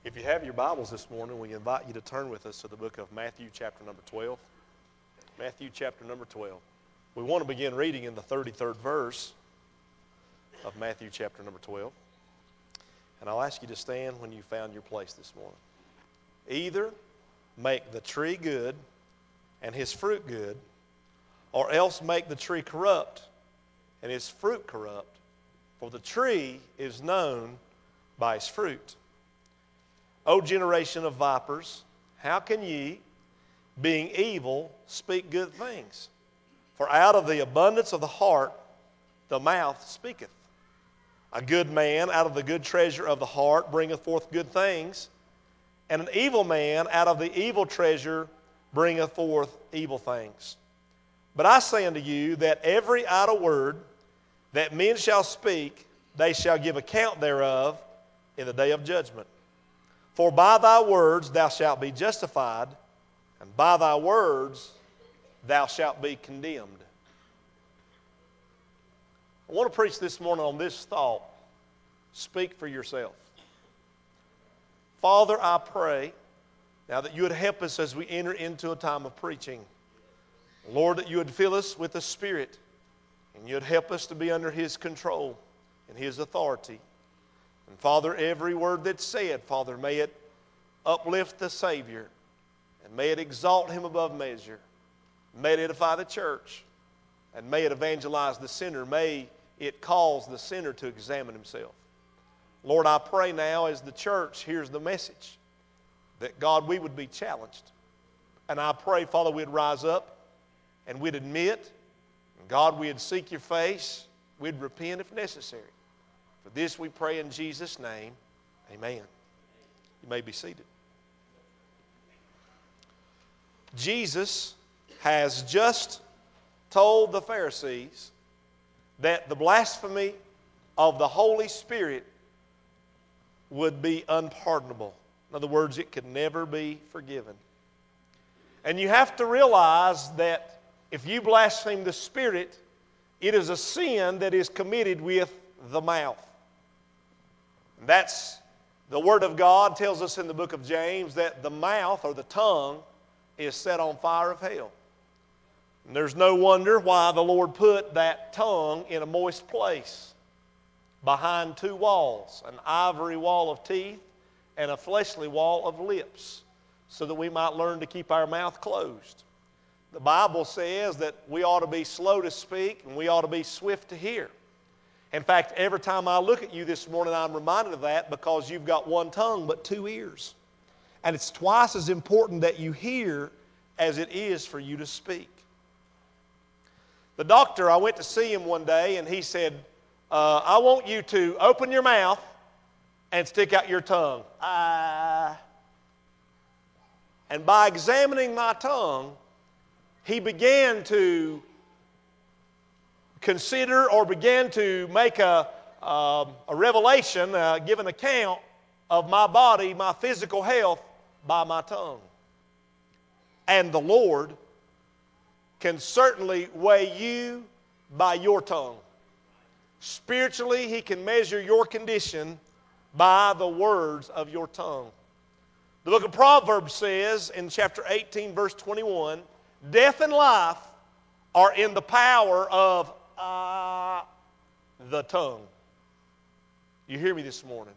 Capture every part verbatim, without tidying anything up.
If you have your Bibles this morning, we invite you to turn with us to the book of Matthew chapter number twelve. Matthew chapter number twelve. We want to begin reading in the thirty-third verse of Matthew chapter number twelve. And I'll ask you to stand when you found your place this morning. Either make the tree good and his fruit good, or else make the tree corrupt and his fruit corrupt. For the tree is known by his fruit. O generation of vipers, how can ye, being evil, speak good things? For out of the abundance of the heart the mouth speaketh. A good man out of the good treasure of the heart bringeth forth good things, and an evil man out of the evil treasure bringeth forth evil things. But I say unto you that every idle word that men shall speak, they shall give account thereof in the day of judgment. For by thy words thou shalt be justified, and by thy words thou shalt be condemned. I want to preach this morning on this thought: speak for yourself. Father, I pray now that you would help us as we enter into a time of preaching. Lord, that you would fill us with the Spirit, and you would help us to be under his control and his authority. And Father, every word that's said, Father, may it uplift the Savior, and may it exalt him above measure. May it edify the church, and may it evangelize the sinner. May it cause the sinner to examine himself. Lord, I pray now as the church hears the message that, God, we would be challenged. And I pray, Father, we'd rise up and we'd admit, and God, we'd seek your face, we'd repent if necessary. For this we pray in Jesus' name, amen. You may be seated. Jesus has just told the Pharisees that the blasphemy of the Holy Spirit would be unpardonable. In other words, it could never be forgiven. And you have to realize that if you blaspheme the Spirit, it is a sin that is committed with the mouth. That's the Word of God tells us in the book of James that the mouth or the tongue is set on fire of hell. And there's no wonder why the Lord put that tongue in a moist place behind two walls, an ivory wall of teeth and a fleshly wall of lips, so that we might learn to keep our mouth closed. The Bible says that we ought to be slow to speak and we ought to be swift to hear. In fact, every time I look at you this morning, I'm reminded of that because you've got one tongue but two ears. And it's twice as important that you hear as it is for you to speak. The doctor, I went to see him one day, and he said, uh, I want you to open your mouth and stick out your tongue. Ah. And by examining my tongue, he began to consider or began to make a, uh, a revelation, uh, give an account of my body, my physical health, by my tongue. And the Lord can certainly weigh you by your tongue. Spiritually, he can measure your condition by the words of your tongue. The book of Proverbs says in chapter eighteen, verse twenty-one, death and life are in the power of uh, the tongue. You hear me this morning?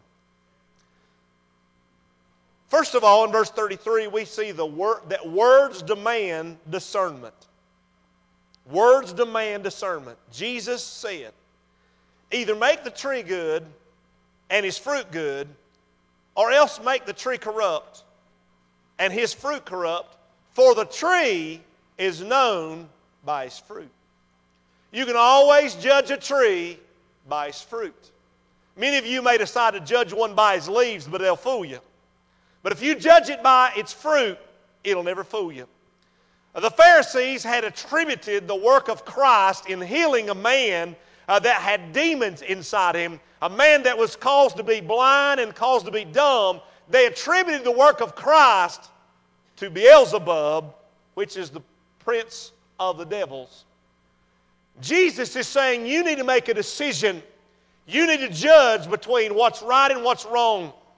First of all, in verse thirty-three, we see the word that words demand discernment. Words demand discernment. Jesus said, either make the tree good and his fruit good, or else make the tree corrupt and his fruit corrupt, for the tree is known by his fruit. You can always judge a tree by his fruit. Many of you may decide to judge one by his leaves, but they'll fool you. But if you judge it by its fruit, it'll never fool you. The Pharisees had attributed the work of Christ in healing a man uh, that had demons inside him, a man that was caused to be blind and caused to be dumb. They attributed the work of Christ to Beelzebub, which is the prince of the devils. Jesus is saying you need to make a decision. You need to judge between what's right and what's wrong.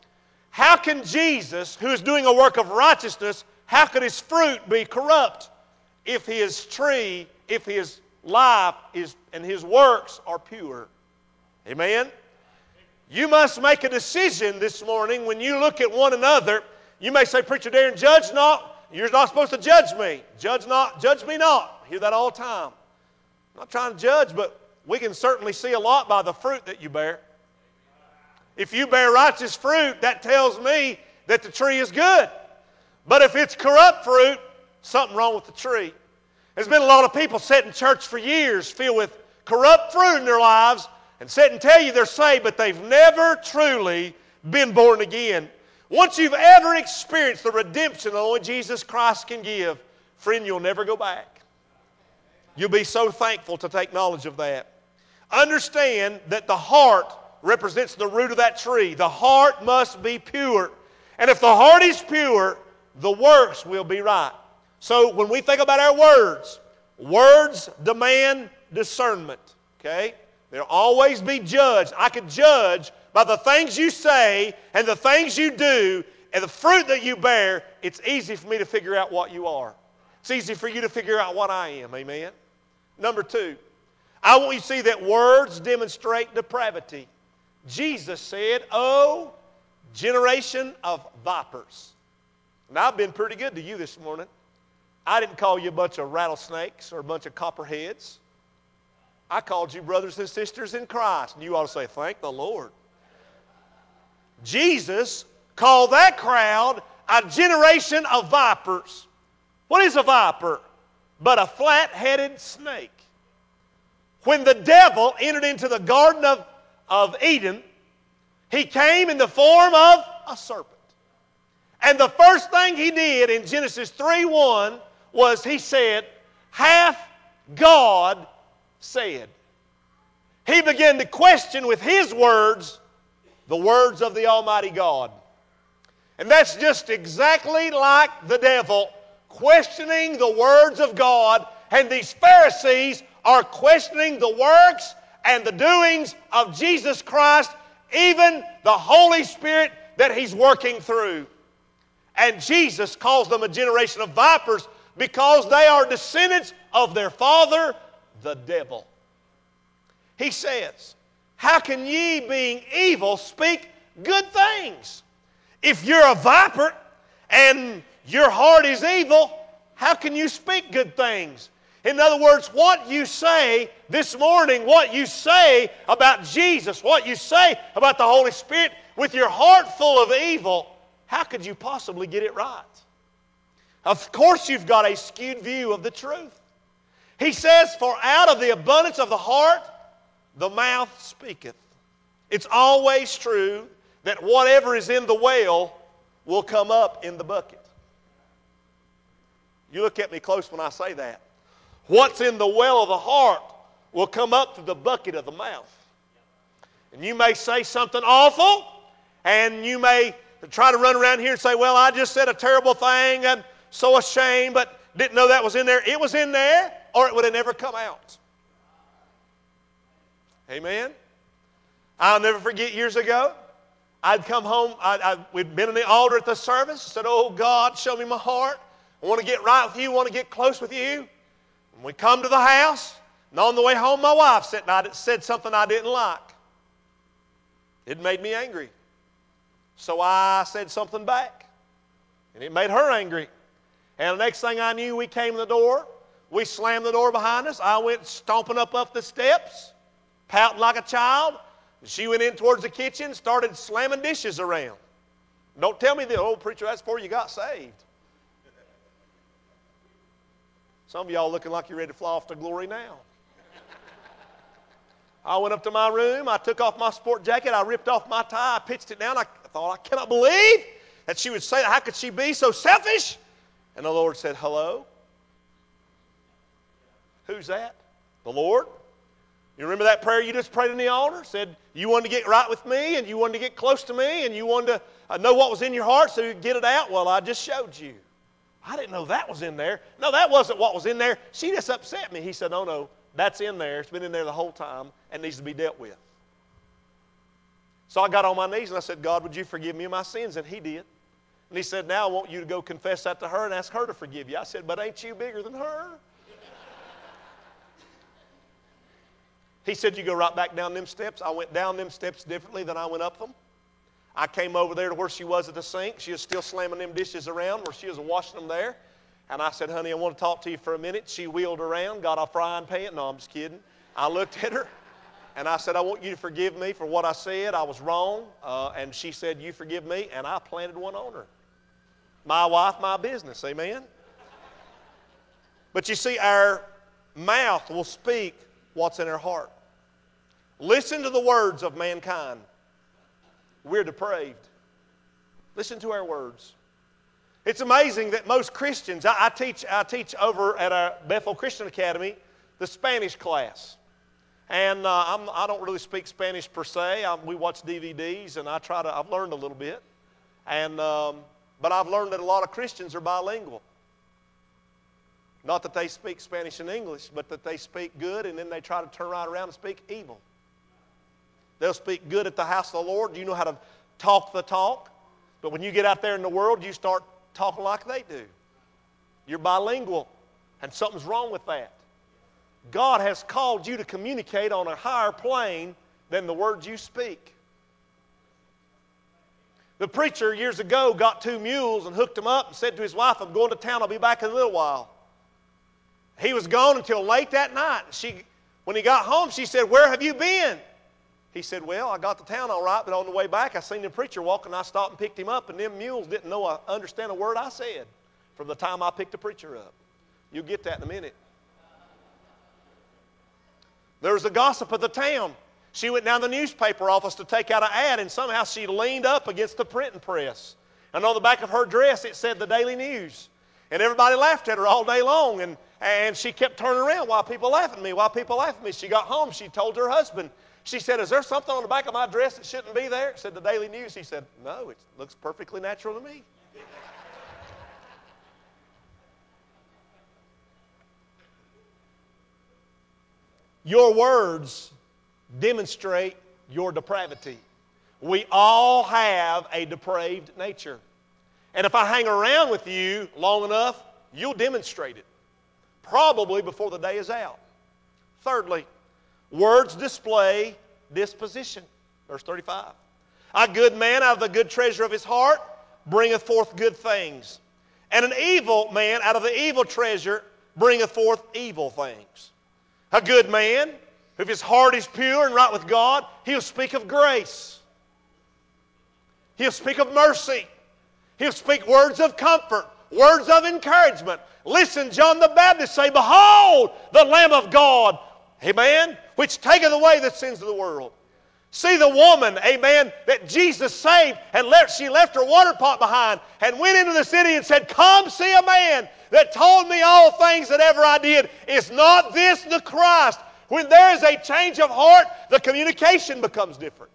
How can Jesus, who is doing a work of righteousness, how could his fruit be corrupt if his tree, if his life is, and his works are pure? Amen? You must make a decision this morning when you look at one another. You may say, Preacher Darren, judge not. You're not supposed to judge me. Judge not, judge me not. I hear that all the time. I'm not trying to judge, but we can certainly see a lot by the fruit that you bear. If you bear righteous fruit, that tells me that the tree is good. But if it's corrupt fruit, something wrong with the tree. There's been a lot of people sit in church for years filled with corrupt fruit in their lives and sit and tell you they're saved, but they've never truly been born again. Once you've ever experienced the redemption that only Jesus Christ can give, friend, you'll never go back. You'll be so thankful to take knowledge of that. Understand that the heart represents the root of that tree. The heart must be pure. And if the heart is pure, the works will be right. So when we think about our words, words demand discernment. Okay? They'll always be judged. I could judge by the things you say and the things you do and the fruit that you bear. It's easy for me to figure out what you are. It's easy for you to figure out what I am. Amen? Number two, I want you to see that words demonstrate depravity. Jesus said, "Oh, generation of vipers." And I've been pretty good to you this morning. I didn't call you a bunch of rattlesnakes or a bunch of copperheads. I called you brothers and sisters in Christ. And you ought to say, thank the Lord. Jesus called that crowd a generation of vipers. What is a viper? But a flat-headed snake. When the devil entered into the Garden of, of Eden, he came in the form of a serpent. And the first thing he did in Genesis three one was he said, hath God said. He began to question with his words the words of the Almighty God. And that's just exactly like the devil questioning the words of God. And these Pharisees are questioning the works and the doings of Jesus Christ, even the Holy Spirit that He's working through. And Jesus calls them a generation of vipers because they are descendants of their father, the devil. He says, how can ye, being evil, speak good things? If you're a viper and your heart is evil, how can you speak good things? In other words, what you say this morning, what you say about Jesus, what you say about the Holy Spirit, with your heart full of evil, how could you possibly get it right? Of course you've got a skewed view of the truth. He says, for out of the abundance of the heart, the mouth speaketh. It's always true that whatever is in the well will come up in the bucket. You look at me close when I say that. What's in the well of the heart will come up to the bucket of the mouth. And you may say something awful, and you may try to run around here and say, well, I just said a terrible thing, I'm so ashamed, but didn't know that was in there. It was in there, or it would have never come out. Amen? I'll never forget years ago, I'd come home, I, I, we'd been in the altar at the service, said, oh God, show me my heart. I want to get right with you, I want to get close with you. And we come to the house, and on the way home, my wife said, said something I didn't like. It made me angry. So I said something back, and it made her angry. And the next thing I knew, we came to the door. We slammed the door behind us. I went stomping up up the steps, pouting like a child. She went in towards the kitchen, started slamming dishes around. Don't tell me the old preacher, that's before you got saved. Some of y'all looking like you're ready to fly off to glory now. I went up to my room. I took off my sport jacket. I ripped off my tie. I pitched it down. I thought, I cannot believe that she would say that. How could she be so selfish? And the Lord said, hello? Who's that? The Lord? You remember that prayer you just prayed in the altar? Said you wanted to get right with me, and you wanted to get close to me, and you wanted to uh, know what was in your heart so you could get it out? Well, I just showed you. I didn't know that was in there. No, that wasn't what was in there. She just upset me. He said, no, no, that's in there. It's been in there the whole time and needs to be dealt with. So I got on my knees and I said, God, would you forgive me of my sins? And He did. And He said, now I want you to go confess that to her and ask her to forgive you. I said, but ain't you bigger than her? He said, you go right back down them steps. I went down them steps differently than I went up them. I came over there to where she was at the sink. She was still slamming them dishes around where she was washing them there. And I said, honey, I want to talk to you for a minute. She wheeled around, got a frying pan. No, I'm just kidding. I looked at her. And I said, I want you to forgive me for what I said. I was wrong. Uh, and she said, you forgive me. And I planted one on her. My wife, my business. Amen? But you see, our mouth will speak what's in our heart. Listen to the words of mankind. We're depraved. Listen to our words. It's amazing that most Christians, I, I teach I teach over at our Bethel Christian Academy, the Spanish class. And uh, I'm, I don't really speak Spanish per se. I, we watch D V Ds, and I try to. I've learned a little bit, and um, but I've learned that a lot of Christians are bilingual. Not that they speak Spanish and English, but that they speak good, and then they try to turn right around and speak evil. They'll speak good at the house of the Lord. You know how to talk the talk, but when you get out there in the world, you start talking like they do. You're bilingual, and something's wrong with that. God has called you to communicate on a higher plane than the words you speak. The preacher years ago got two mules and hooked them up and said to his wife, I'm going to town, I'll be back in a little while. He was gone until late that night. She, when he got home, she said, where have you been? He said, well, I got to town all right, but on the way back I seen the preacher walking. I stopped and picked him up, and them mules didn't know I understand a word I said from the time I picked the preacher up. You'll get that in a minute. There was a gossip of the town. She went down to the newspaper office to take out an ad, and somehow she leaned up against the printing press. And on the back of her dress, it said the Daily News. And everybody laughed at her all day long, and, and she kept turning around. Why people laughing at me? Why people laughing at me? She got home. She told her husband. She said, is there something on the back of my dress that shouldn't be there? Said the Daily News. He said, no, it looks perfectly natural to me. Your words demonstrate your depravity. We all have a depraved nature. And if I hang around with you long enough, you'll demonstrate it. Probably before the day is out. Thirdly, words display disposition. Verse thirty-five. A good man out of the good treasure of his heart bringeth forth good things. And an evil man out of the evil treasure bringeth forth evil things. A good man, if his heart is pure and right with God, he'll speak of grace. He'll speak of mercy. He'll speak words of comfort, words of encouragement. Listen, John the Baptist say, behold, the Lamb of God, amen, which taketh away the sins of the world. See the woman, amen, that Jesus saved, and left, she left her water pot behind and went into the city and said, come see a man that told me all things that ever I did. Is not this the Christ? When there is a change of heart, the communication becomes different.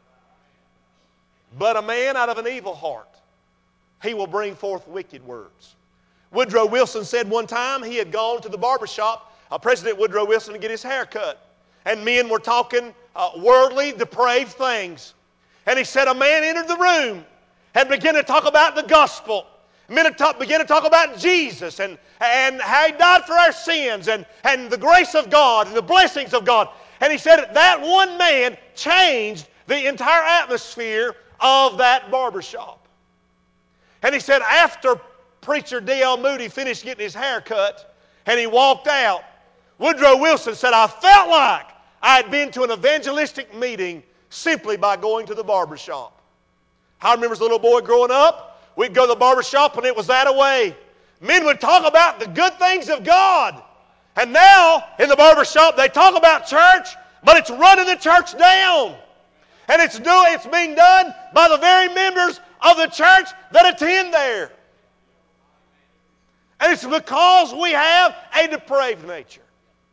But a man out of an evil heart, he will bring forth wicked words. Woodrow Wilson said one time he had gone to the barber shop, uh, President Woodrow Wilson, to get his hair cut. And men were talking uh, worldly, depraved things. And he said a man entered the room and began to talk about the gospel. Men began to talk about Jesus and, and how He died for our sins and, and the grace of God and the blessings of God. And he said that one man changed the entire atmosphere of that barbershop. And he said after preacher D L Moody finished getting his hair cut and he walked out, Woodrow Wilson said, I felt like I had been to an evangelistic meeting simply by going to the barbershop. I remember as a little boy growing up, we'd go to the barbershop and it was that away. Men would talk about the good things of God. And now, in the barbershop, they talk about church, but it's running the church down. And it's, do, it's being done by the very members of the church that attend there. And it's because we have a depraved nature.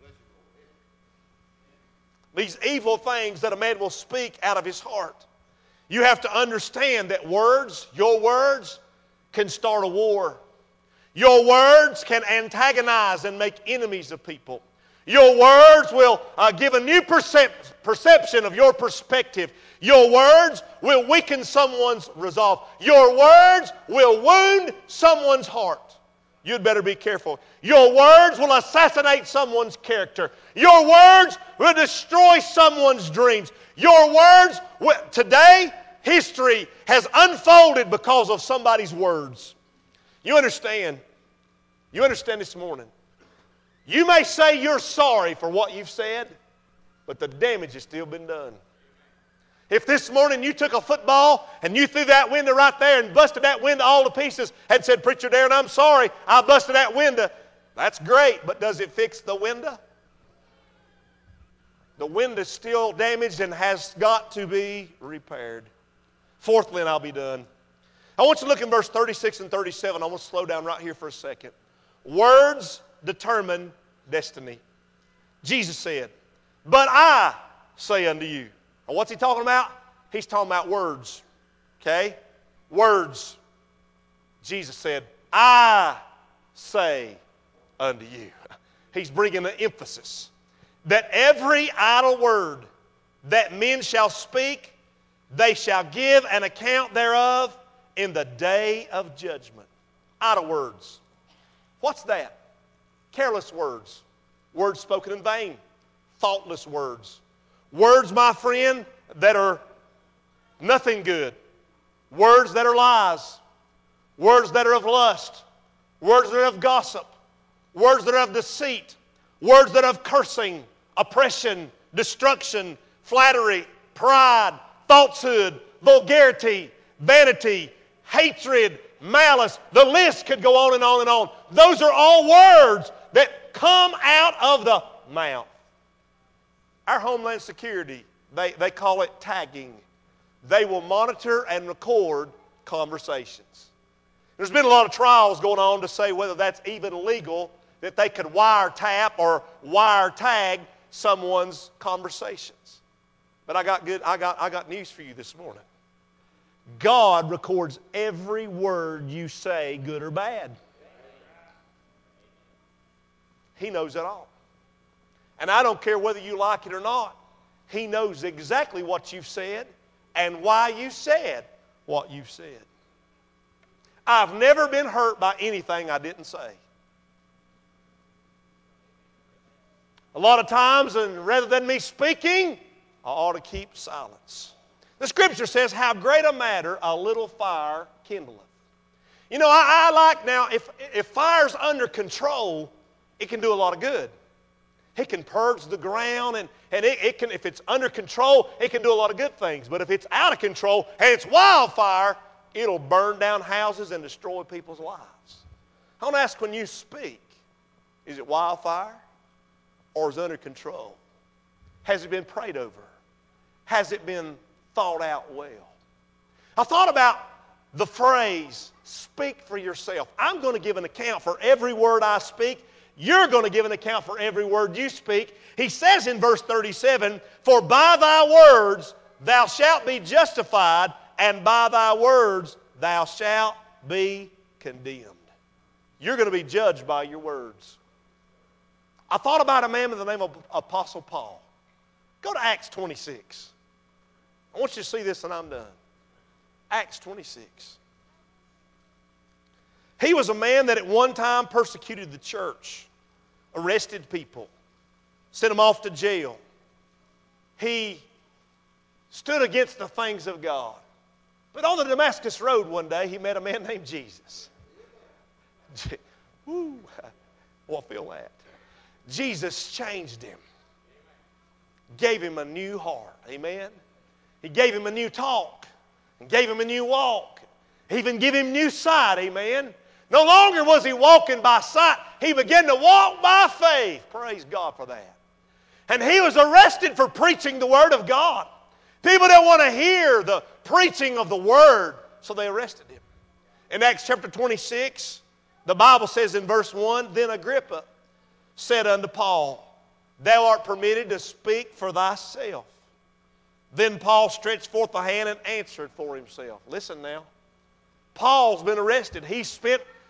These evil things that a man will speak out of his heart. You have to understand that words, your words, can start a war. Your words can antagonize and make enemies of people. Your words will uh, give a new percep- perception of your perspective. Your words will weaken someone's resolve. Your words will wound someone's heart. You'd better be careful. Your words will assassinate someone's character. Your words will destroy someone's dreams. Your words, will, today, history has unfolded because of somebody's words. You understand? You understand this morning? You may say you're sorry for what you've said, but the damage has still been done. If this morning you took a football and you threw that window right there and busted that window all to pieces and said, Preacher Darren, I'm sorry, I busted that window, that's great, but does it fix the window? The window's still damaged and has got to be repaired. Fourthly, and I'll be done. I want you to look in verse thirty-six and thirty-seven. I want to slow down right here for a second. Words determine destiny. Jesus said, But I say unto you. And what's he talking about? He's talking about words. Okay? Words. Jesus said, I say unto you. He's bringing an emphasis. That every idle word that men shall speak, they shall give an account thereof in the day of judgment. Idle words. What's that? Careless words. Words spoken in vain. Thoughtless words. Words, my friend, that are nothing good. Words that are lies. Words that are of lust. Words that are of gossip. Words that are of deceit. Words that are of cursing, oppression, destruction, flattery, pride, falsehood, vulgarity, vanity, hatred, malice. The list could go on and on and on. Those are all words that come out of the mouth. Our Homeland Security, they, they call it tagging. They will monitor and record conversations. There's been a lot of trials going on to say whether that's even legal, that they could wiretap or wire tag someone's conversations. But I got good, I got, I got news for you this morning. God records every word you say, good or bad. He knows it all. And I don't care whether you like it or not. He knows exactly what you've said and why you said what you've said. I've never been hurt by anything I didn't say. A lot of times, and rather than me speaking, I ought to keep silence. The Scripture says, how great a matter a little fire kindleth. You know, I, I like now, if, if fire's under control, it can do a lot of good. It can purge the ground, and, and it, it can, if it's under control, it can do a lot of good things. But if it's out of control and it's wildfire, it'll burn down houses and destroy people's lives. I want to ask, when you speak, is it wildfire or is it under control? Has it been prayed over? Has it been thought out well? I thought about the phrase, speak for yourself. I'm going to give an account for every word I speak. You're going to give an account for every word you speak. He says in verse thirty-seven, for by thy words thou shalt be justified, and by thy words thou shalt be condemned. You're going to be judged by your words. I thought about a man by the name of Apostle Paul. Go to Acts twenty-six. I want you to see this and I'm done. Acts twenty-six. He was a man that at one time persecuted the church, arrested people, sent them off to jail. He stood against the things of God. But on the Damascus Road one day, he met a man named Jesus. Woo, well, I feel that. Jesus changed him. Gave him a new heart. Amen. He gave him a new talk. And gave him a new walk. He even gave him new sight. Amen. No longer was he walking by sight. He began to walk by faith. Praise God for that. And he was arrested for preaching the Word of God. People didn't want to hear the preaching of the Word, so they arrested him. In Acts chapter twenty-six, the Bible says in verse one, then Agrippa said unto Paul, thou art permitted to speak for thyself. Then Paul stretched forth a hand and answered for himself. Listen now. Paul's been arrested. He spent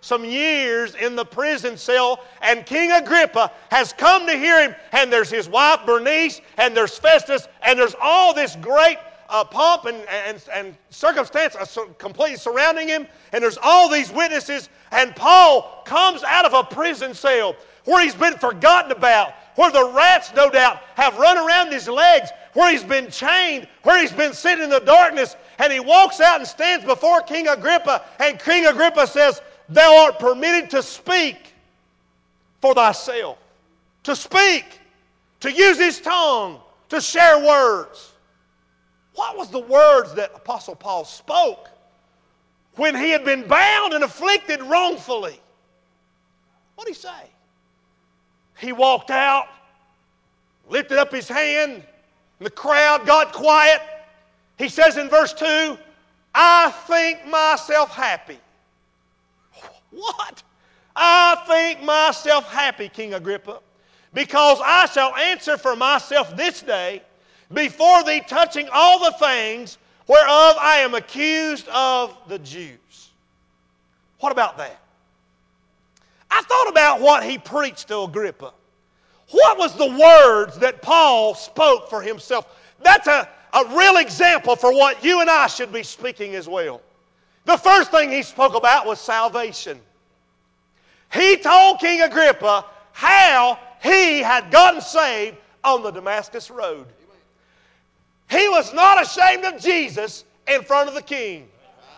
some years in the prison cell, and King Agrippa has come to hear him, and there's his wife Bernice, and there's Festus, and there's all this great uh, pomp and, and, and circumstance uh, completely surrounding him, and there's all these witnesses, and Paul comes out of a prison cell where he's been forgotten about, where the rats, no doubt, have run around his legs, where he's been chained, where he's been sitting in the darkness, and he walks out and stands before King Agrippa, and King Agrippa says, "Thou art permitted to speak for thyself." To speak, to use his tongue, to share words. What was the words that Apostle Paul spoke when he had been bound and afflicted wrongfully? What did he say? He walked out, lifted up his hand, and the crowd got quiet. He says in verse two, "I think myself happy." What? "I think myself happy, King Agrippa, because I shall answer for myself this day before thee touching all the things whereof I am accused of the Jews." What about that? I thought about what he preached to Agrippa. What was the words that Paul spoke for himself? That's a, a real example for what you and I should be speaking as well. The first thing he spoke about was salvation. He told King Agrippa how he had gotten saved on the Damascus Road. He was not ashamed of Jesus in front of the king.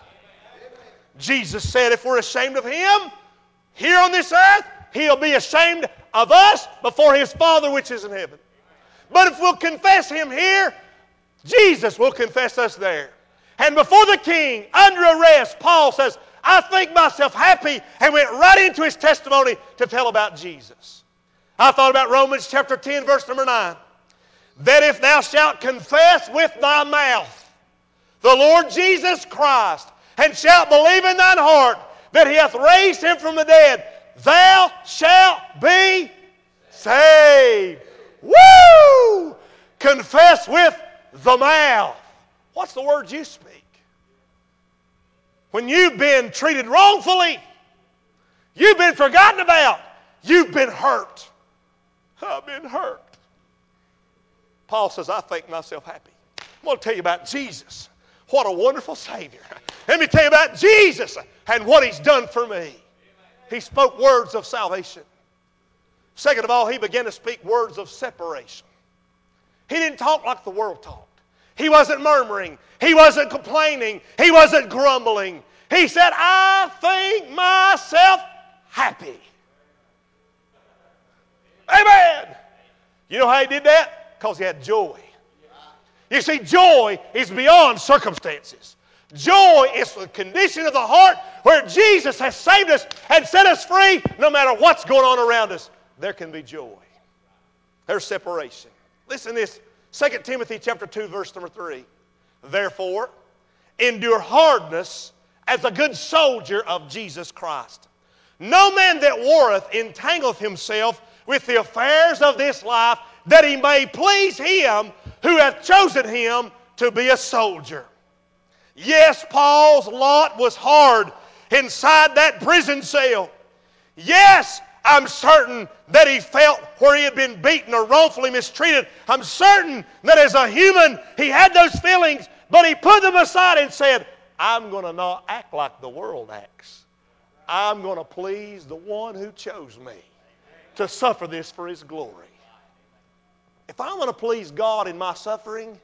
Jesus said if we're ashamed of Him here on this earth, He'll be ashamed of us before His Father which is in heaven. But if we'll confess Him here, Jesus will confess us there. And before the king, under arrest, Paul says, "I think myself happy," and went right into his testimony to tell about Jesus. I thought about Romans chapter ten, verse number nine. "That if thou shalt confess with thy mouth the Lord Jesus Christ, and shalt believe in thine heart that He hath raised Him from the dead, thou shalt be saved." Woo! Confess with the mouth. What's the words you speak? When you've been treated wrongfully, you've been forgotten about, you've been hurt. I've been hurt. Paul says, "I think myself happy." I'm going to tell you about Jesus. What a wonderful Savior. Let me tell you about Jesus and what He's done for me. He spoke words of salvation. Second of all, he began to speak words of separation. He didn't talk like the world talked. He wasn't murmuring. He wasn't complaining. He wasn't grumbling. He said, "I think myself happy." Amen. You know how he did that? Because he had joy. You see, joy is beyond circumstances. Joy is the condition of the heart where Jesus has saved us and set us free. No matter what's going on around us, there can be joy. There's separation. Listen to this. Second Timothy chapter two, verse number three. "Therefore, endure hardness as a good soldier of Jesus Christ. No man that warreth entangleth himself with the affairs of this life, that he may please Him who hath chosen him to be a soldier." Yes, Paul's lot was hard inside that prison cell. Yes, I'm certain that he felt where he had been beaten or wrongfully mistreated. I'm certain that as a human he had those feelings, but he put them aside and said, "I'm going to not act like the world acts. I'm going to please the one who chose me to suffer this for His glory." If I'm going to please God in my suffering,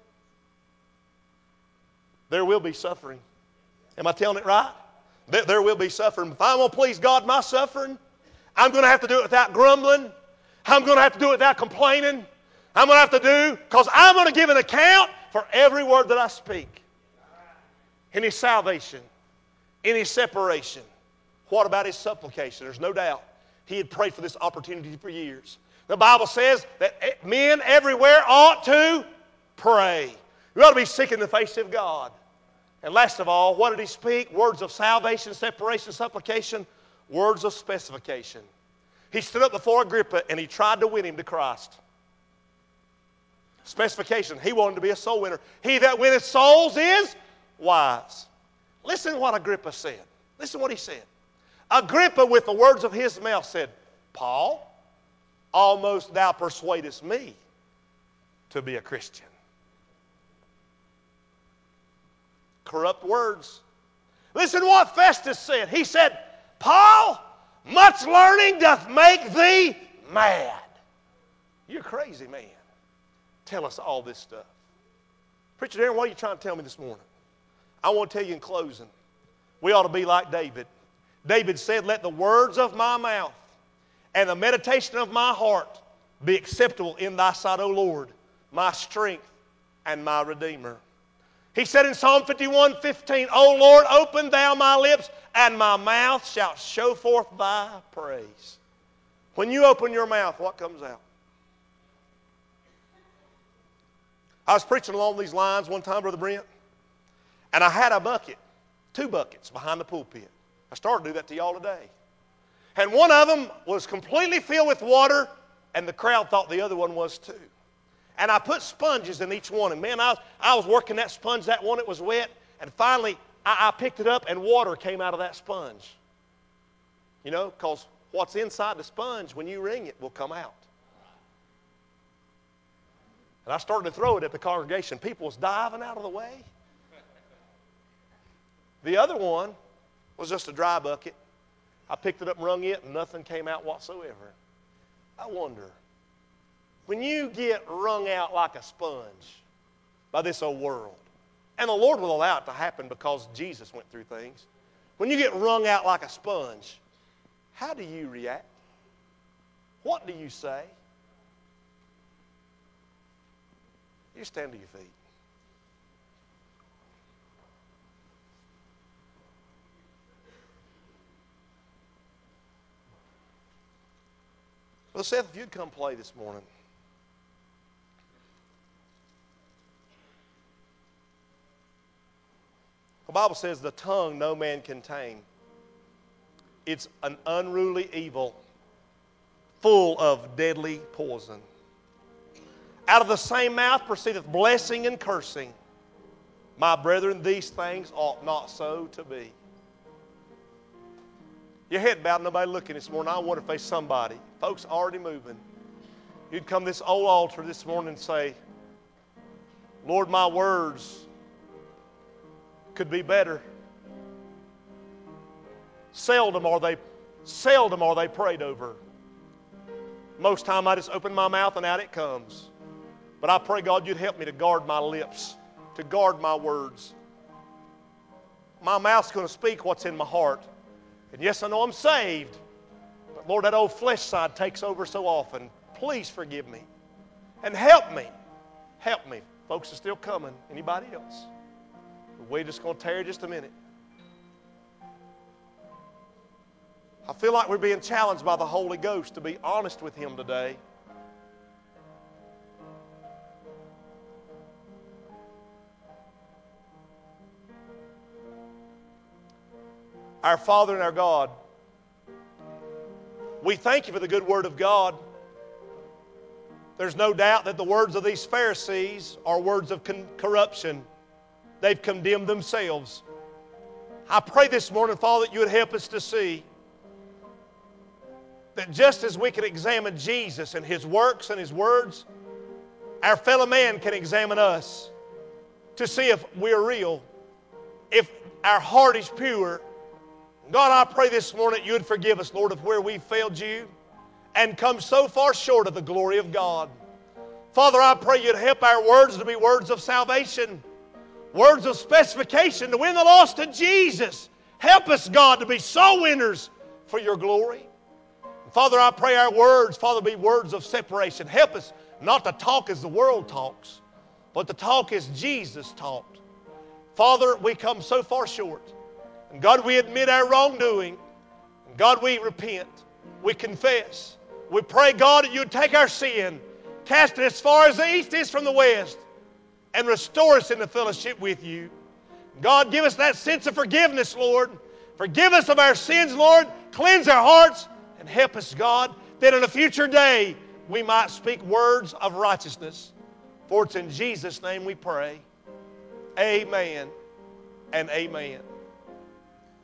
there will be suffering. Am I telling it right? There, there will be suffering. If I'm going to please God in my suffering, I'm going to have to do it without grumbling. I'm going to have to do it without complaining. I'm going to have to do, because I'm going to give an account for every word that I speak. In His salvation, in His separation. What about His supplication? There's no doubt he had prayed for this opportunity for years. The Bible says that men everywhere ought to pray. We ought to be seeking the face of God. And last of all, what did he speak? Words of salvation, separation, supplication, words of specification. He stood up before Agrippa and he tried to win him to Christ. Specification. He wanted to be a soul winner. He that winneth souls is wise. Listen to what Agrippa said. Listen to what he said. Agrippa, with the words of his mouth, said, Paul, almost thou persuadest me to be a Christian. Corrupt words. Listen to what Festus said. He said, Paul, much learning doth make thee mad. You're a crazy man. Tell us all this stuff. Preacher Darren, what are you trying to tell me this morning? I want to tell you in closing, we ought to be like David. David said, let the words of my mouth and the meditation of my heart be acceptable in thy sight, O Lord, my strength and my Redeemer. He said in Psalm fifty-one fifteen, O Lord, open thou my lips, and my mouth shall show forth thy praise. When you open your mouth, what comes out? I was preaching along these lines one time, Brother Brent, and I had a bucket, two buckets behind the pulpit. I started to do that to y'all today. And one of them was completely filled with water, and the crowd thought the other one was too. And I put sponges in each one. And man, I was, I was working that sponge, that one, it was wet. And finally, I, I picked it up and water came out of that sponge. You know, because what's inside the sponge, when you wring it, will come out. And I started to throw it at the congregation. People was diving out of the way. The other one was just a dry bucket. I picked it up and wrung it, and nothing came out whatsoever. I wonder, when you get wrung out like a sponge by this old world, and the Lord will allow it to happen because Jesus went through things, when you get wrung out like a sponge, how do you react? What do you say? You stand to your feet. Well, Seth, if you'd come play this morning. The Bible says the tongue no man can tame. It's an unruly evil full of deadly poison. Out of the same mouth proceedeth blessing and cursing. My brethren, these things ought not so to be. Your head bowed, nobody looking this morning. I wonder if there's somebody, folks already moving. You'd come to this old altar this morning and say, Lord, my words could be better. Seldom are they, seldom are they prayed over. Most time I just open my mouth and out it comes. But I pray, God, you'd help me to guard my lips, to guard my words. My mouth's going to speak what's in my heart. And yes, I know I'm saved. But Lord, that old flesh side takes over so often. Please forgive me. And help me. Help me. Folks are still coming. Anybody else? We're just going to tarry just a minute. I feel like we're being challenged by the Holy Ghost to be honest with Him today. Our Father and our God, we thank you for the good Word of God. There's no doubt that the words of these Pharisees are words of con- corruption. They've condemned themselves. I pray this morning, Father, that you would help us to see that just as we can examine Jesus and His works and His words, our fellow man can examine us to see if we're real, if our heart is pure. God, I pray this morning that you would forgive us, Lord, of where we've failed you and come so far short of the glory of God. Father, I pray you'd help our words to be words of salvation, words of specification to win the lost to Jesus. Help us, God, to be soul winners for your glory. Father, I pray our words, Father, be words of separation. Help us not to talk as the world talks, but to talk as Jesus taught. Father, we come so far short. And God, we admit our wrongdoing. And God, we repent. We confess. We pray, God, that you would take our sin, cast it as far as the east is from the west, and restore us into fellowship with you. God, give us that sense of forgiveness, Lord. Forgive us of our sins, Lord. Cleanse our hearts and help us, God, that in a future day we might speak words of righteousness. For it's in Jesus' name we pray. Amen and amen.